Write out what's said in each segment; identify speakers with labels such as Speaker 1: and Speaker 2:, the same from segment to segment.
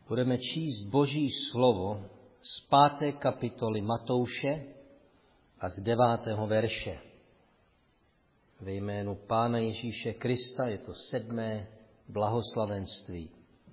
Speaker 1: Budeme číst Boží slovo z 5. kapitoly Matouše a z 9. verše. Ve jménu Pána Ježíše Krista je to 7. blahoslavenství.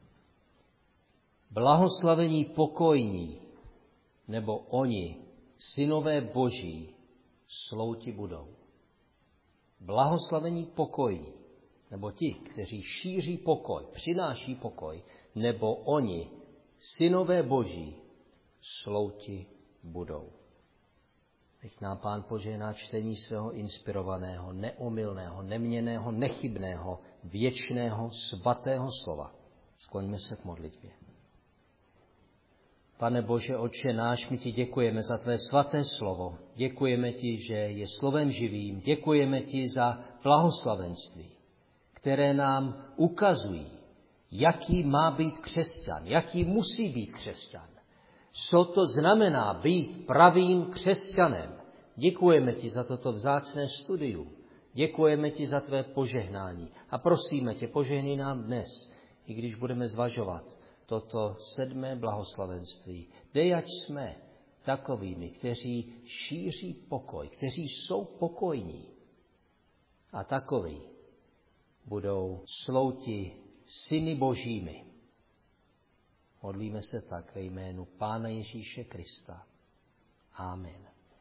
Speaker 1: Blahoslavení pokojní, nebo oni, synové Boží, slouti budou. Blahoslavení pokojní, nebo ti, kteří šíří pokoj, přináší pokoj, nebo oni, synové Boží, slouti budou. Nech nám Pán požehná čtení svého inspirovaného, neomylného, neměnného, nechybného, věčného, svatého slova. Skloňme se k modlitbě. Pane Bože, Otče náš, my ti děkujeme za tvé svaté slovo. Děkujeme ti, že je slovem živým. Děkujeme ti za blahoslavenství, které nám ukazují, jaký má být křesťan, jaký musí být křesťan. Co to znamená být pravým křesťanem. Děkujeme ti za toto vzácné studium. Děkujeme ti za tvé požehnání. A prosíme tě, požehnej nám dnes, i když budeme zvažovat toto 7. blahoslavenství. Dej, ať jsme takovými, kteří šíří pokoj, kteří jsou pokojní. A takoví budou slouti syny Božími. Modlíme se tak ve jménu Pána Ježíše Krista. Amen.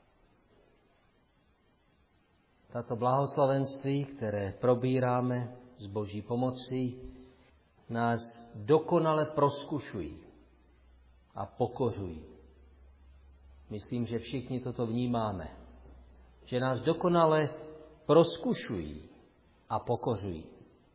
Speaker 1: Tato blahoslavenství, které probíráme s Boží pomocí, nás dokonale proskušují a pokořují. Myslím, že všichni toto vnímáme, že nás dokonale proskušují a pokořují.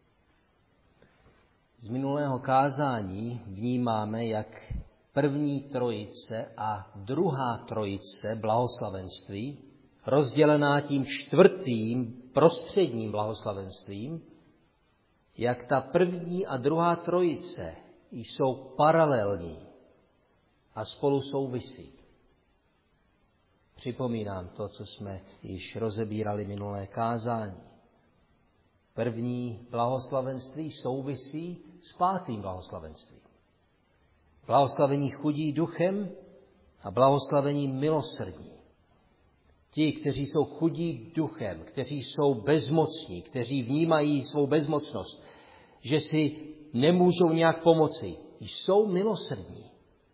Speaker 1: Z minulého kázání vnímáme, jak první trojice a druhá trojice blahoslavenství, rozdělená tím 4. prostředním blahoslavenstvím, jak ta první a druhá trojice jsou paralelní a spolu souvisí. Připomínám to, co jsme již rozebírali minulé kázání. První blahoslavenství souvisí s 5. blahoslavenstvím. Blahoslavení chudí duchem a blahoslavení milosrdní. Ti, kteří jsou chudí duchem, kteří jsou bezmocní, kteří vnímají svou bezmocnost, že si nemůžou nějak pomoci, jsou milosrdní.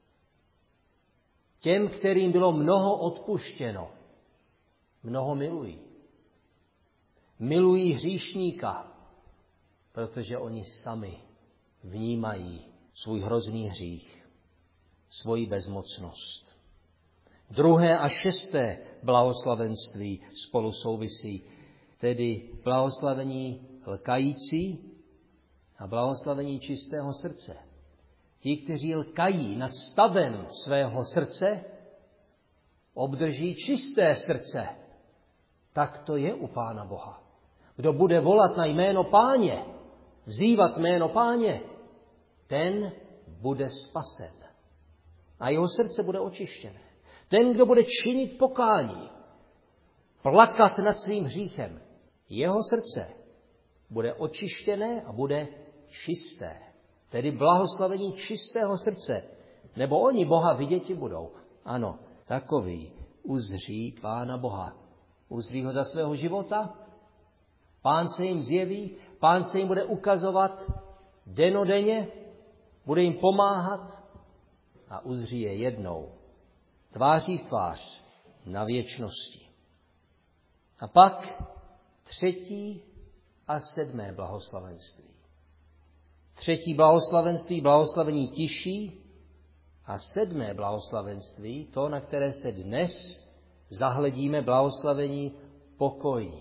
Speaker 1: Těm, kterým bylo mnoho odpuštěno, mnoho milují. Milují hříšníka, protože oni sami vnímají svůj hrozný hřích, svoji bezmocnost. 2. a 6. blahoslavenství spolu souvisí, tedy blahoslavení lkající a blahoslavení čistého srdce. Ti, kteří lkají nad stavem svého srdce, obdrží čisté srdce. Tak to je u Pána Boha. Kdo bude volat na jméno Páně, vzývat jméno Páně, ten bude spasen. A jeho srdce bude očištěné. Ten, kdo bude činit pokání, plakat nad svým hříchem, jeho srdce bude očištěné a bude čisté. Tedy blahoslavení čistého srdce. Nebo oni Boha viděti budou. Ano, takový uzří Pána Boha. Uzří ho za svého života, Pán se jim zjeví, Pán se jim bude ukazovat dennodenně, bude jim pomáhat a uzří je jednou, tváří v tvář na věčnosti. A pak 3. a 7. blahoslavenství. 3. blahoslavenství, blahoslavení tiší a 7. blahoslavenství, to, na které se dnes zahledíme, blahoslavení pokojní.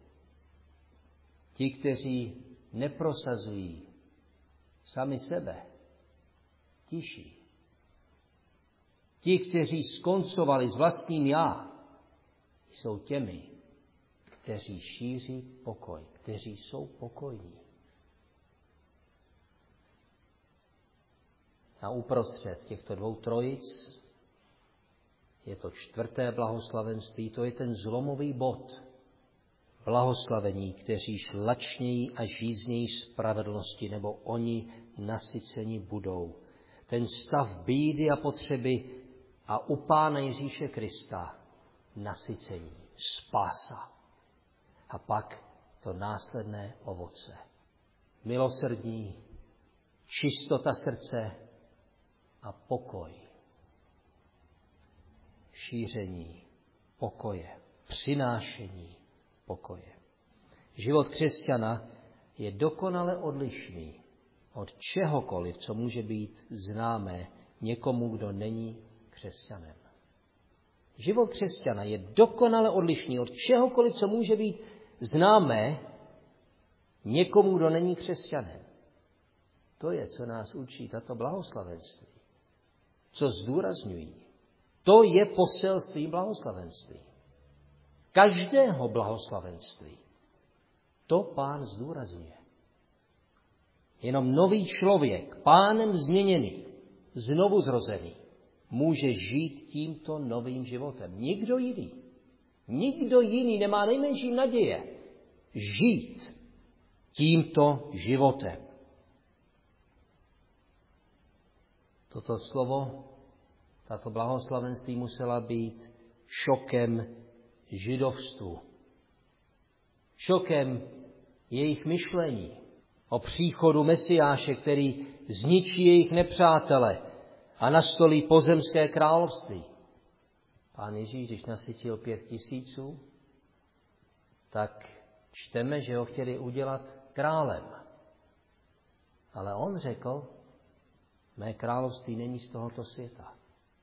Speaker 1: Ti, kteří neprosazují sami sebe, tiší. Ti, kteří skoncovali s vlastním já, jsou těmi, kteří šíří pokoj, kteří jsou pokojní. A uprostřed těchto 2 trojic je to 4. blahoslavenství, to je ten zlomový bod. Blahoslavení, kteří lačnějí a žíznějí spravedlnosti, nebo oni nasyceni budou. ten stav bídy a potřeby a u Pána Ježíše Krista nasycení, spása. A pak to následné ovoce. Milosrdní, čistota srdce a pokoj. Šíření pokoje, přinášení pokoje. Život křesťana je dokonale odlišný od čehokoliv, co může být známé někomu, kdo není křesťanem. Život křesťana je dokonale odlišný od čehokoliv, co může být známé někomu, kdo není křesťanem. To je, co nás učí tato blahoslavenství. Co zdůrazňují. To je poselství blahoslavenství. Každého blahoslavenství. To Pán zdůrazňuje. Jenom nový člověk, Pánem změněný, znovu zrozený, může žít tímto novým životem. Nikdo jiný nemá nejmenší naděje žít tímto životem. Toto slovo, tato blahoslavenství musela být šokem židovstvu. Šokem jejich myšlení o příchodu Mesiáše, který zničí jejich nepřátele a nastolí pozemské království. Pán Ježíš, když nasytil 5 000, tak čteme, že ho chtěli udělat králem. Ale on řekl, mé království není z tohoto světa.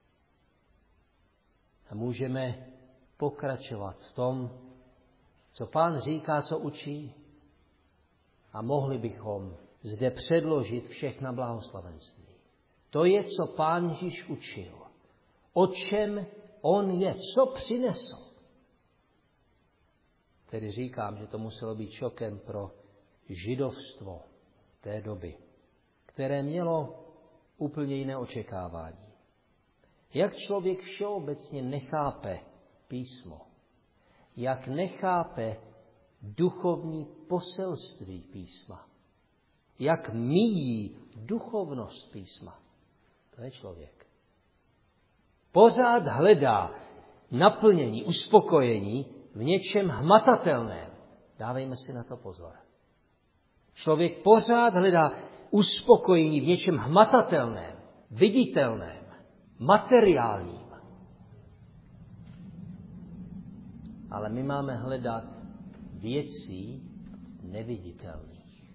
Speaker 1: A můžeme pokračovat v tom, co Pán říká, co učí. A mohli bychom zde předložit všechna blahoslavenství. To je, co Pán Ježíš učil. O čem on je, co přinesl. Tedy říkám, že to muselo být šokem pro židovstvo té doby, které mělo úplně jiné očekávání. Jak člověk všeobecně nechápe písmo, jak nechápe duchovní poselství písma, jak míjí duchovnost písma, to je člověk. Pořád hledá naplnění, uspokojení v něčem hmatatelném. Dávejme si na to pozor. Člověk pořád hledá uspokojení v něčem hmatatelném, viditelném, materiálním. Ale my máme hledat věcí neviditelných.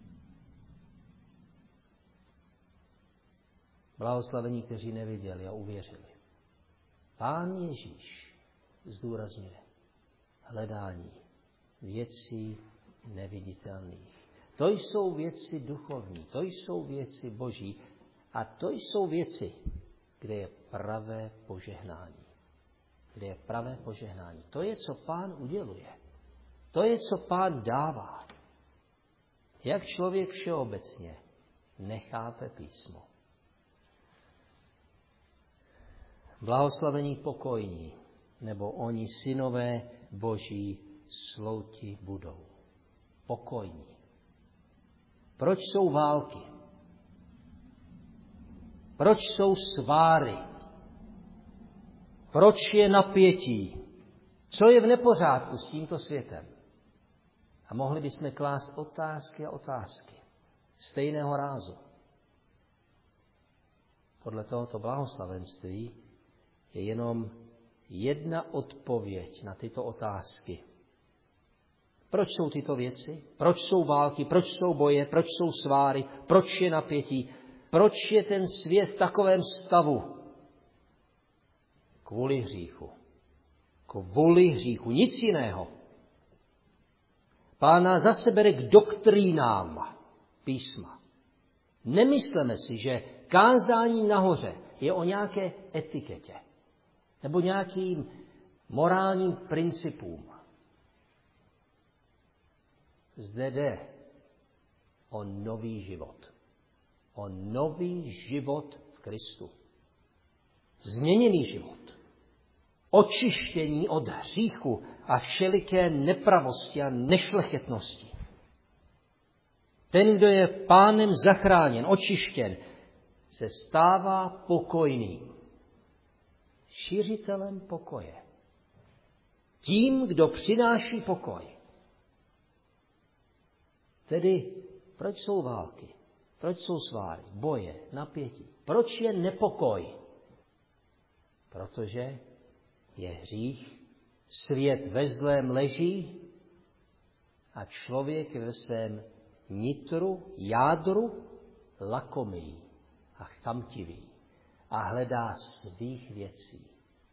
Speaker 1: Blahoslavení, kteří neviděli a uvěřili. Pán Ježíš zdůrazňuje hledání věcí neviditelných. To jsou věci duchovní, to jsou věci boží a to jsou věci, kde je pravé požehnání. Kde je pravé požehnání. To je, co Pán uděluje. To je, co Pán dává. Jak člověk všeobecně nechápe písmo. Blahoslavení pokojní, nebo oni synové boží slouti budou. Pokojní. Proč jsou války? Proč jsou sváry? Proč je napětí? Co je v nepořádku s tímto světem? A mohli bychom klást otázky a otázky stejného rázu. Podle tohoto blahoslavenství je jenom jedna odpověď na tyto otázky. Proč jsou tyto věci? Proč jsou války? Proč jsou boje? Proč jsou sváry? Proč je napětí? Proč je ten svět v takovém stavu? Kvůli hříchu. Kvůli hříchu. Nic jiného. Pán nás zase bere k doktrínám písma. Nemysleme si, že kázání nahoře je o nějaké etiketě nebo nějakým morálním principům. Zde jde o nový život. O nový život v Kristu. Změněný život. Očištění od hříchu a všeliké nepravosti a nešlechetnosti. Ten, kdo je Pánem zachráněn, očištěn, se stává pokojným. Šiřitelem pokoje. Tím, kdo přináší pokoj. Tedy proč jsou války? Proč jsou sváry, boje, napětí? Proč je nepokoj? Protože je hřích, svět ve zlém leží a člověk je ve svém nitru, jádru lakomý a chamtivý a hledá svých věcí.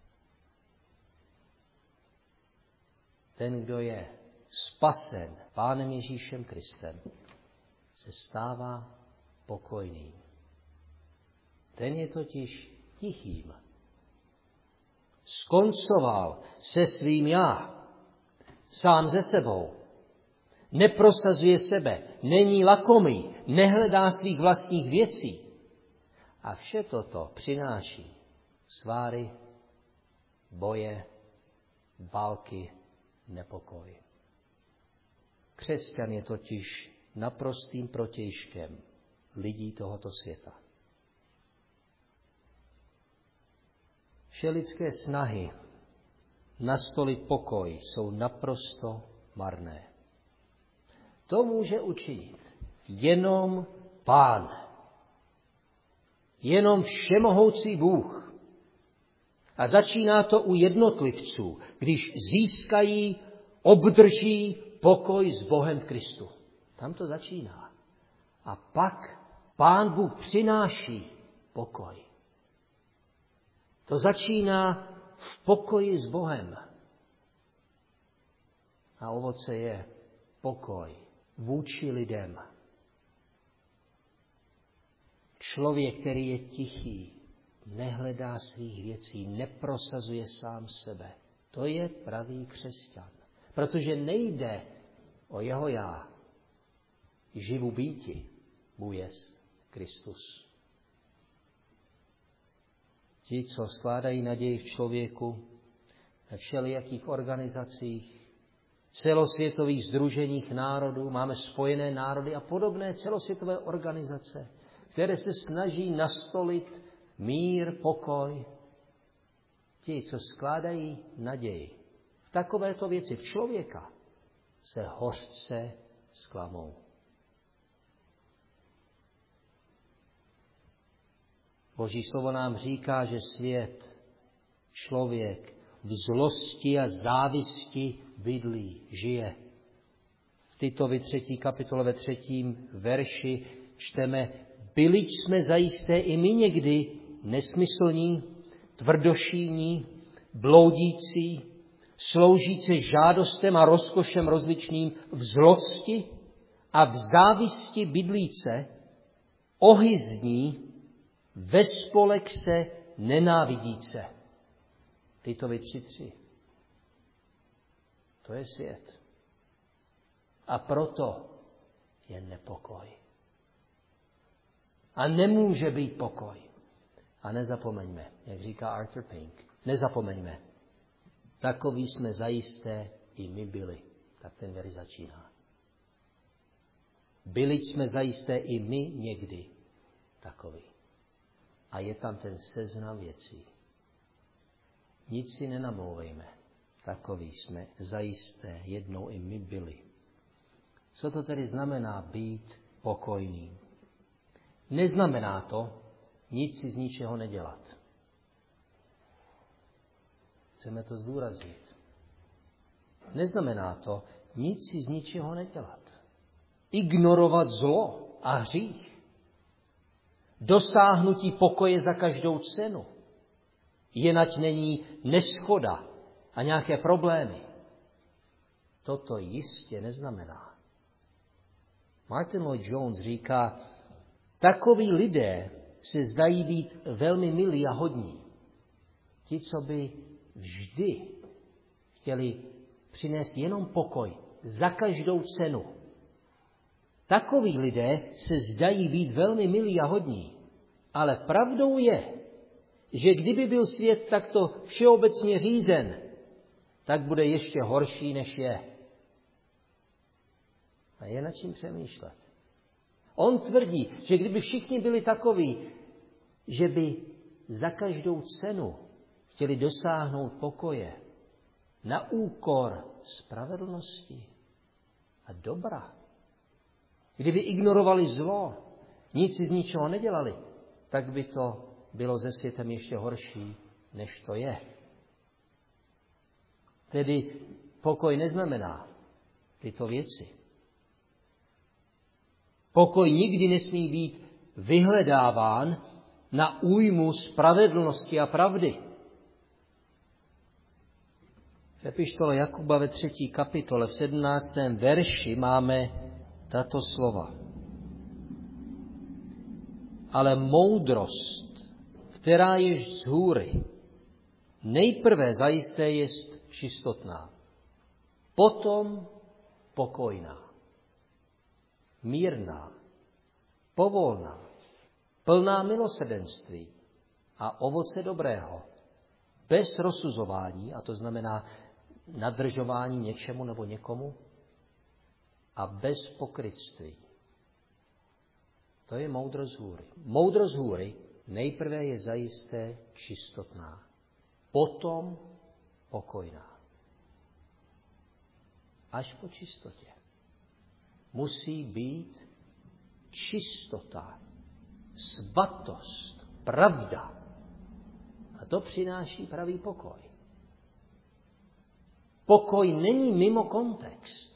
Speaker 1: Ten, kdo je spasen Pánem Ježíšem Kristem, se stává pokojným. Ten je totiž tichým. Skoncoval se svým já, sám ze sebou. Neprosazuje sebe, není lakomý, nehledá svých vlastních věcí. A vše toto přináší sváry, boje, války, nepokoj. Křesťan je totiž naprostým protějškem lidí tohoto světa. Vše lidské snahy nastolit pokoj jsou naprosto marné. To může učinit jenom Pán. Jenom všemohoucí Bůh. A začíná to u jednotlivců, když získají, obdrží pokoj s Bohem v Kristu. Tam to začíná. A pak Pán Bůh přináší pokoj. To začíná v pokoji s Bohem. A ovoce je pokoj vůči lidem. Člověk, který je tichý, nehledá svých věcí, neprosazuje sám sebe. To je pravý křesťan. Protože nejde o jeho já. Živu býti, Bůh jest Kristus. Ti, co skládají naději v člověku, ve všelijakých organizacích, celosvětových sdruženích národů, máme Spojené národy a podobné celosvětové organizace, které se snaží nastolit mír, pokoj. Ti, co skládají naději v takovéto věci v člověka, se hořce zklamou. Boží slovo nám říká, že svět, člověk v zlosti a závisti bydlí, žije. V Titovi 3. kapitole ve 3. verši čteme: byli jsme zajisté i my někdy nesmyslní, tvrdošíní, bloudící, sloužící žádostem a rozkošem rozličným v zlosti a v závisti bydlíce, ohyzní, ve spolek se nenávidíce. Titovi 3:3. To je svět. A proto je nepokoj. A nemůže být pokoj. A nezapomeňme, jak říká Arthur Pink, nezapomeňme, takový jsme zajisté i my byli. Tak ten verš začíná. Byli jsme zajisté i my někdy takový. A je tam ten seznam věcí. Nic si nenamlouvejme. Takový jsme zajisté jednou i my byli. Co to tedy znamená být pokojným? Neznamená to nic si z ničeho nedělat. Chceme to zdůraznit. Neznamená to nic si z ničeho nedělat. Ignorovat zlo a hřích. Dosáhnutí pokoje za každou cenu. Jenať není neshoda a nějaké problémy. Toto jistě neznamená. Martin Lloyd-Jones říká, takoví lidé se zdají být velmi milí a hodní. Ti, co by vždy chtěli přinést jenom pokoj za každou cenu. Takoví lidé se zdají být velmi milí a hodní. Ale pravdou je, že kdyby byl svět takto všeobecně řízen, tak bude ještě horší, než je. A je nad čím přemýšlet. On tvrdí, že kdyby všichni byli takoví, že by za každou cenu chtěli dosáhnout pokoje na úkor spravedlnosti a dobra. Kdyby ignorovali zlo, nic si z ničeho nedělali, tak by to bylo se světem ještě horší, než to je. Tedy pokoj neznamená tyto věci. Pokoj nikdy nesmí být vyhledáván na újmu spravedlnosti a pravdy. V epištole Jakuba ve 3. kapitole v 17. verši máme tato slova. Ale moudrost, která je z hůry, nejprve zajisté jest čistotná, potom pokojná, mírná, povolná, plná milosrdenství a ovoce dobrého, bez rozsuzování, a to znamená nadržování něčemu nebo někomu, a bez pokrytství. To je moudrost hůry. Moudrost hůry nejprve je zajisté čistotná, potom pokojná. Až po čistotě musí být čistota, svatost, pravda. A to přináší pravý pokoj. Pokoj není mimo kontext.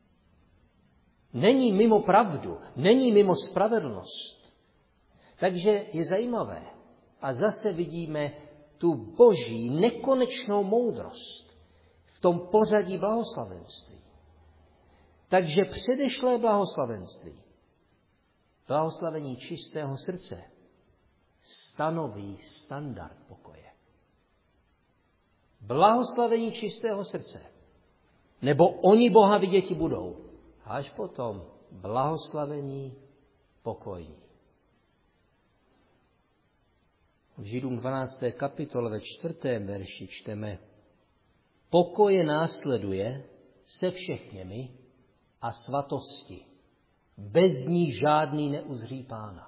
Speaker 1: Není mimo pravdu, není mimo spravedlnost. Takže je zajímavé. A zase vidíme tu boží nekonečnou moudrost v tom pořadí blahoslavenství. Takže předešlé blahoslavenství, blahoslavení čistého srdce, stanoví standard pokoje. Blahoslavení čistého srdce, nebo oni Boha viděti budou. Až potom blahoslavení pokojní. V Židům 12. kapitole ve 4. verši čteme: Pokoje následuje se všechněmi a svatosti. Bez ní žádný neuzří Pána.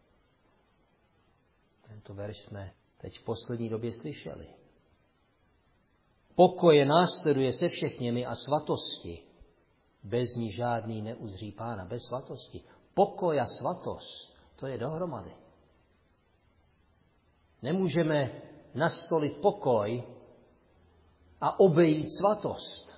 Speaker 1: Tento verš jsme teď v poslední době slyšeli. Pokoje následuje se všechněmi a svatosti. Bez ní žádný neuzří Pána. Bez svatosti. Pokoj a svatost, to je dohromady. Nemůžeme nastolit pokoj a obejít svatost.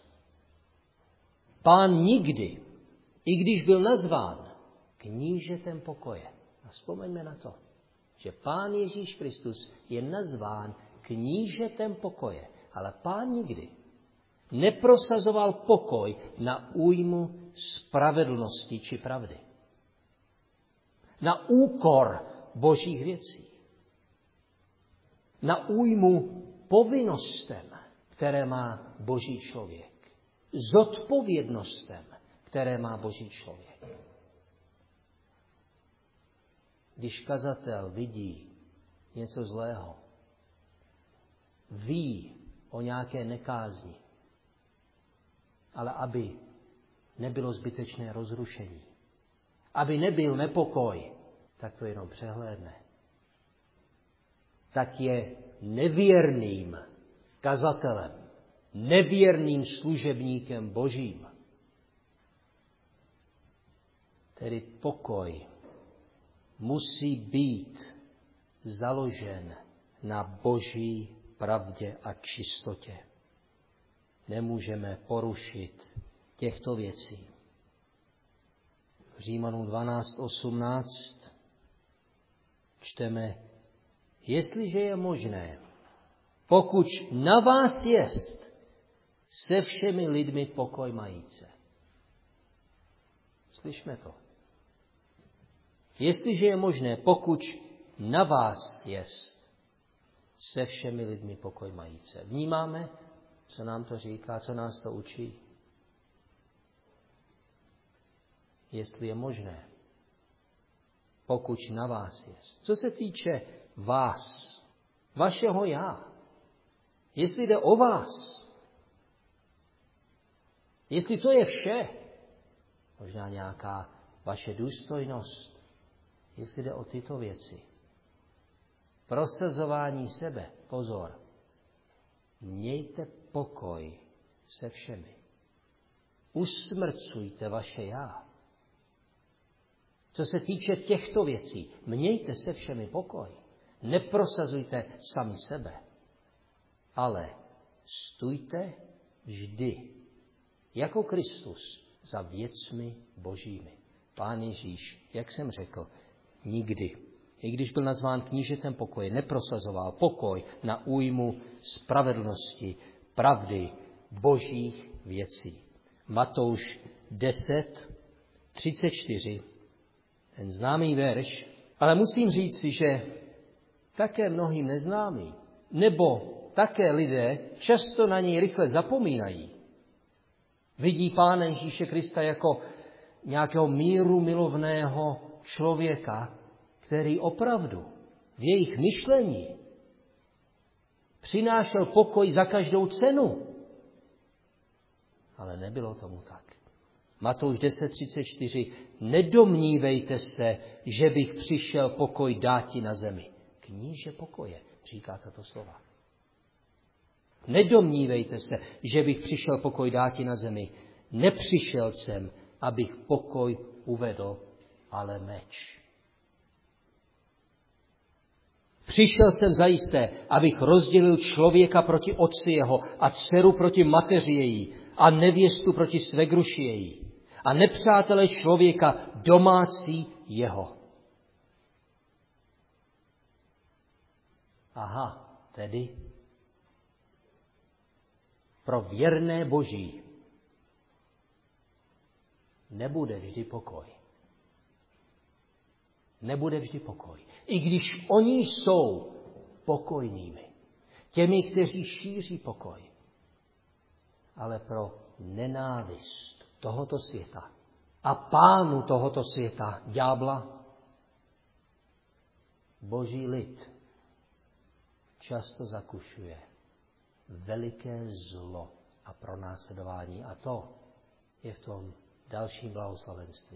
Speaker 1: Pán nikdy, i když byl nazván knížetem pokoje, a vzpomeňme na to, že Pán Ježíš Kristus je nazván knížetem pokoje, ale Pán nikdy neprosazoval pokoj na újmu spravedlnosti či pravdy. Na úkor božích věcí. Na újmu povinnostem, které má boží člověk. Zodpovědnostem, které má boží člověk. Když kazatel vidí něco zlého, ví o nějaké nekázni, ale aby nebylo zbytečné rozrušení, aby nebyl nepokoj, tak to jenom přehlédne. Tak je nevěrným kazatelem, nevěrným služebníkem božím. Tedy pokoj musí být založen na boží pravdě a čistotě. Nemůžeme porušit těchto věcí. V Římanům 12:18 čteme: Jestliže je možné, pokud na vás jest, se všemi lidmi pokoj majíce. Slyšme to. Jestliže je možné, pokud na vás jest, se všemi lidmi pokoj majíce. Vnímáme, co nám to říká, co nás to učí? Jestli je možné, pokud na vás jest. Co se týče vás, vašeho já, jestli jde o vás, jestli to je vše, možná nějaká vaše důstojnost, jestli jde o tyto věci, prosazování sebe. Pozor. Mějte pokoj se všemi. Usmrcujte vaše já. Co se týče těchto věcí, mějte se všemi pokoj. Neprosazujte sami sebe, ale stůjte vždy, jako Kristus, za věcmi božími. Pán Ježíš, jak jsem řekl, nikdy, i když byl nazván knížetem pokoje, neprosazoval pokoj na újmu spravedlnosti, pravdy, božích věcí. Matouš 10:34, ten známý verš, ale musím říci, že také mnohým neznámý, nebo také lidé často na něj rychle zapomínají. Vidí Pána Ježíše Krista jako nějakého míru milovného člověka, který opravdu v jejich myšlení přinášel pokoj za každou cenu. Ale nebylo tomu tak. Matouš 10:34. Nedomnívejte se, že bych přišel pokoj dáti na zemi. Kníže pokoje, říká tato slova. Nedomnívejte se, že bych přišel pokoj dáti na zemi. Nepřišel jsem, abych pokoj uvedl, ale meč. Přišel jsem zajisté, abych rozdělil člověka proti otci jeho a dceru proti mateři její a nevěstu proti svegruši její a nepřátele člověka domácí jeho. Aha, tedy pro věrné Boží nebude vždy pokoj. Nebude vždy pokoj. I když oni jsou pokojnými. Těmi, kteří šíří pokoj. Ale pro nenávist tohoto světa a pánu tohoto světa, ďábla, Boží lid často zakušuje veliké zlo a pronásledování. A to je v tom dalším blahoslavenství.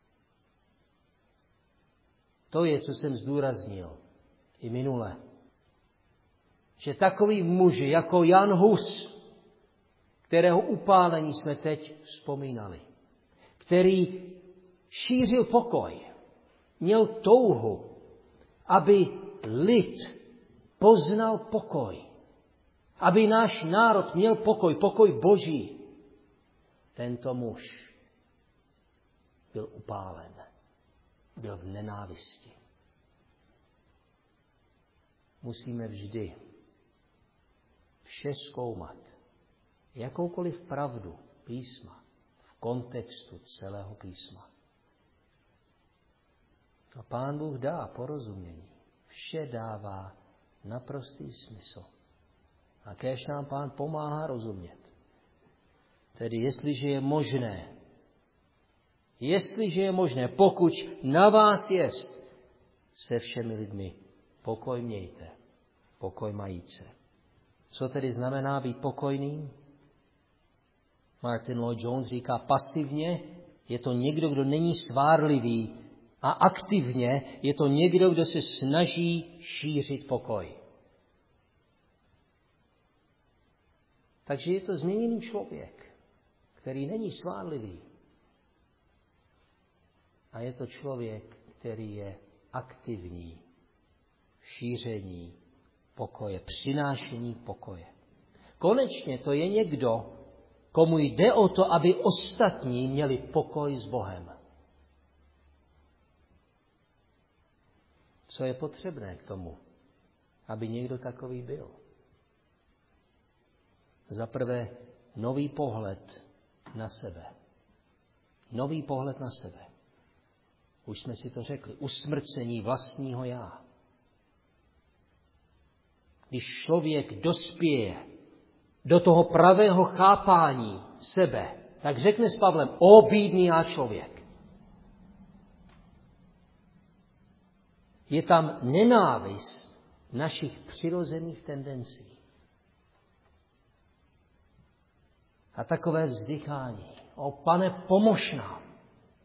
Speaker 1: To je, co jsem zdůraznil i minule. Že takový muži jako Jan Hus, kterého upálení jsme teď vzpomínali, který šířil pokoj, měl touhu, aby lid poznal pokoj, aby náš národ měl pokoj, pokoj Boží. Tento muž byl upálen, byl v nenávisti. Musíme vždy vše zkoumat, jakoukoliv pravdu písma, v kontextu celého písma. A Pán Bůh dá porozumění. Vše dává naprostý smysl. A kéž nám Pán pomáhá rozumět. Tedy jestliže je možné, pokud na vás jest, se všemi lidmi pokoj mějte, pokoj majíce. Co tedy znamená být pokojným? Martin Lloyd-Jones říká, pasivně je to někdo, kdo není svárlivý, a aktivně je to někdo, kdo se snaží šířit pokoj. Takže je to změněný člověk, který není svárlivý. A je to člověk, který je aktivní v šíření pokoje, přinášení pokoje. Konečně to je někdo, komu jde o to, aby ostatní měli pokoj s Bohem. Co je potřebné k tomu, aby někdo takový byl? Za prvé, nový pohled na sebe. Nový pohled na sebe. Už jsme si to řekli. Usmrcení vlastního já. Když člověk dospěje do toho pravého chápání sebe, tak řekne s Pavlem, o bídný já člověk. Je tam nenávist našich přirozených tendencí. A takové vzdychání. O Pane,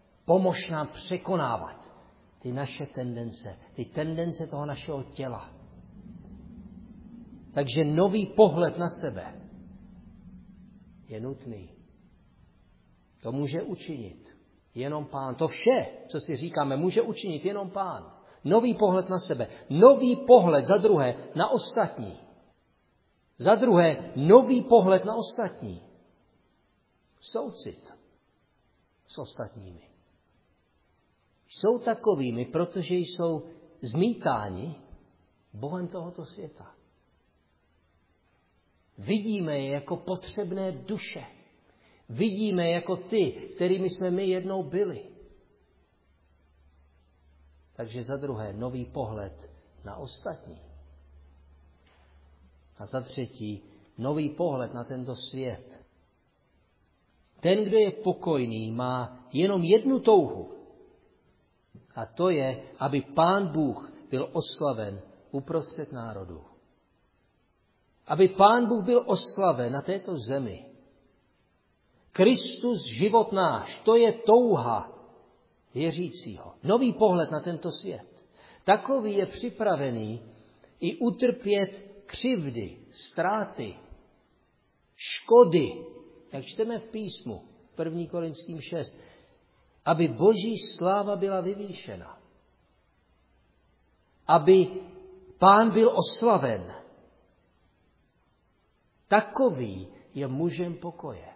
Speaker 1: pomož nám překonávat ty naše tendence, ty tendence toho našeho těla, Takže nový pohled na sebe je nutný. To může učinit jenom Pán. To vše, co si říkáme, může učinit jenom Pán. Nový pohled na sebe. Nový pohled, za druhé, na ostatní. Za druhé, nový pohled na ostatní. Soucit s ostatními. Jsou takovými, protože jsou zmítáni Bohem tohoto světa. Vidíme je jako potřebné duše. Vidíme je jako ty, kterými jsme my jednou byli. Takže za druhé, nový pohled na ostatní. A za třetí, nový pohled na tento svět. Ten, kdo je pokojný, má jenom jednu touhu. A to je, aby Pán Bůh byl oslaven uprostřed národů. Aby Pán Bůh byl oslaven na této zemi. Kristus, život náš, to je touha věřícího. Nový pohled na tento svět. Takový je připravený i utrpět křivdy, ztráty, škody, jak čteme v písmu, 1. Korinským 6, aby Boží sláva byla vyvýšena. Aby Pán byl oslaven. Takový je mužem pokoje.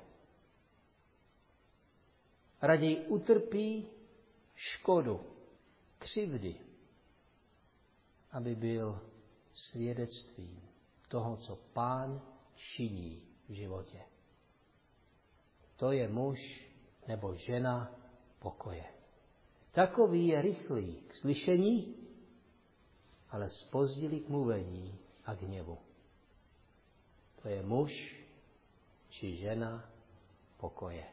Speaker 1: Raději utrpí škodu, křivdy, aby byl svědectvím toho, co Pán činí v životě. To je muž nebo žena pokoje. Takový je rychlý k slyšení, ale zpozdilý k mluvení a k hněvu. To je muž či žena pokoje.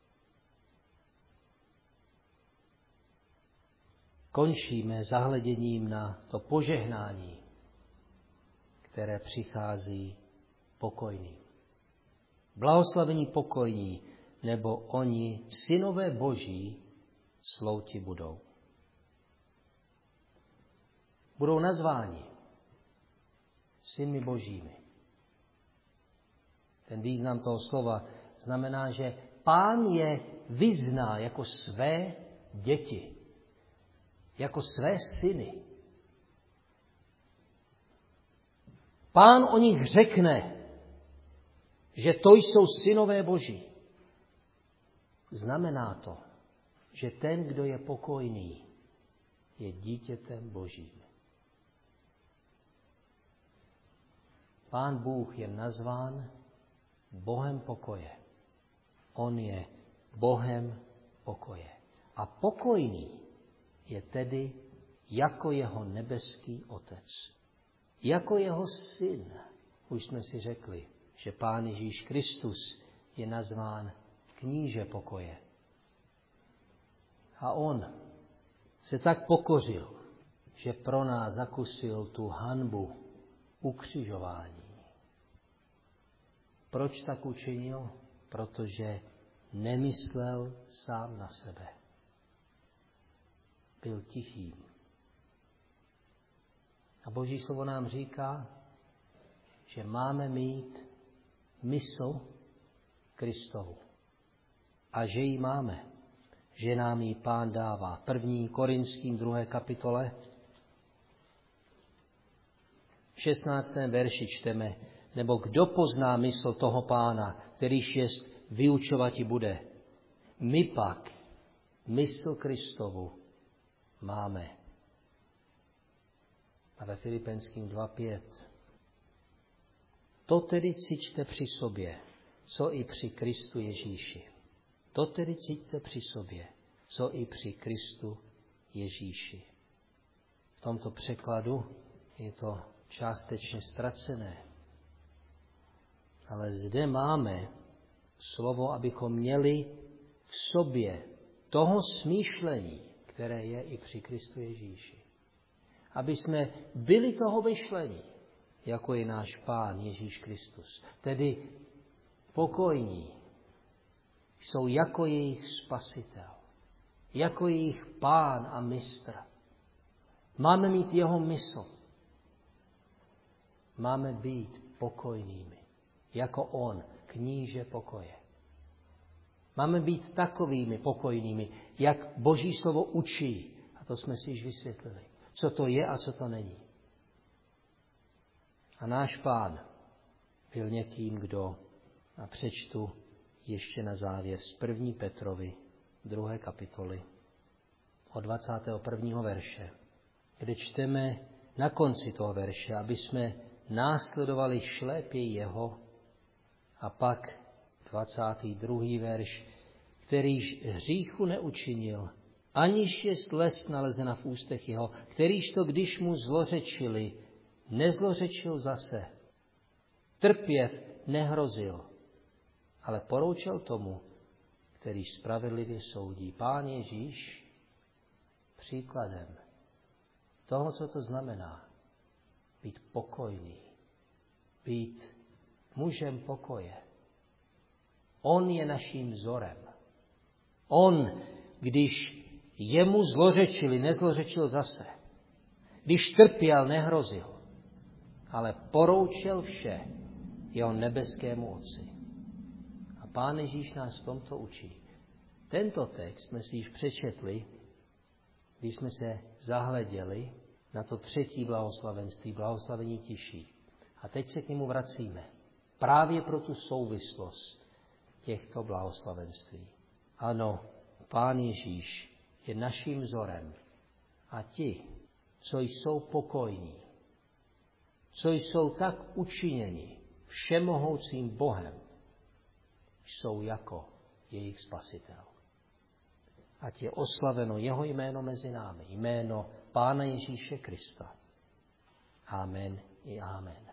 Speaker 1: Končíme zahleděním na to požehnání, které přichází pokojným. Blahoslavení pokojní, nebo oni, synové Boží, slouti budou. Budou nazváni synmi Božími. Ten význam toho slova znamená, že Pán je vyzná jako své děti, jako své syny. Pán o nich řekne, že to jsou synové Boží. Znamená to, že ten, kdo je pokojný, je dítětem Božím. Pán Bůh je nazván Bohem pokoje. On je Bohem pokoje. A pokojný je tedy jako jeho nebeský Otec. Jako jeho syn. Už jsme si řekli, že Pán Ježíš Kristus je nazván kníže pokoje. A on se tak pokořil, že pro nás zakusil tu hanbu ukřižování. Proč tak učinil? Protože nemyslel sám na sebe. Byl tichým. A Boží slovo nám říká, že máme mít mysl Kristovu. A že ji máme. Že nám ji Pán dává. 1. Korinským 2. kapitole. V 16. verši čteme, nebo kdo pozná mysl toho Pána, kterýž jest vyučovati bude. My pak mysl Kristovu máme. A ve Filipenským 2.5. To tedy cíťte při sobě, co i při Kristu Ježíši. To tedy cíťte při sobě, co i při Kristu Ježíši. V tomto překladu je to částečně ztracené. Ale zde máme slovo, abychom měli v sobě toho smýšlení, které je i při Kristu Ježíši. Aby jsme byli toho myšlení, jako je náš Pán Ježíš Kristus. Tedy pokojní jsou jako jejich spasitel, jako jejich Pán a mistr. Máme mít jeho mysl. Máme být pokojnými, jako on, kníže pokoje. Máme být takovými pokojnými, jak Boží slovo učí. A to jsme si již vysvětlili. Co to je a co to není. A náš Pán byl někým, kdo, a přečtu ještě na závěr z 1. Petrovi 2. kapitoly od 21. verše, kde čteme na konci toho verše, aby jsme následovali šlépěji jeho, a pak 22. verš, kterýž hříchu neučinil, aniž je les nalezena v ústech jeho, kterýž to, když mu zlořečili, nezlořečil zase. Trpěv nehrozil, ale poroučel tomu, který spravedlivě soudí. Pán Ježíš příkladem toho, co to znamená být pokojný, být mužem pokoje. On je naším vzorem. On, když jemu zlořečili, nezlořečil zase. Když trpěl, nehrozil, ale poroučel vše jeho nebeskému Otci. A Pán Ježíš nás v tomto učí. Tento text jsme si již přečetli, když jsme se zahleděli na to 3. blahoslavenství, blahoslavení tiší. A teď se k němu vracíme. Právě pro tu souvislost těchto blahoslavenství. Ano, Pán Ježíš je naším vzorem. A ti, co jsou pokojní, co jsou tak učiněni všemohoucím Bohem, jsou jako jejich spasitel. Ať je oslaveno jeho jméno mezi námi, jméno Pána Ježíše Krista. Amen i amen.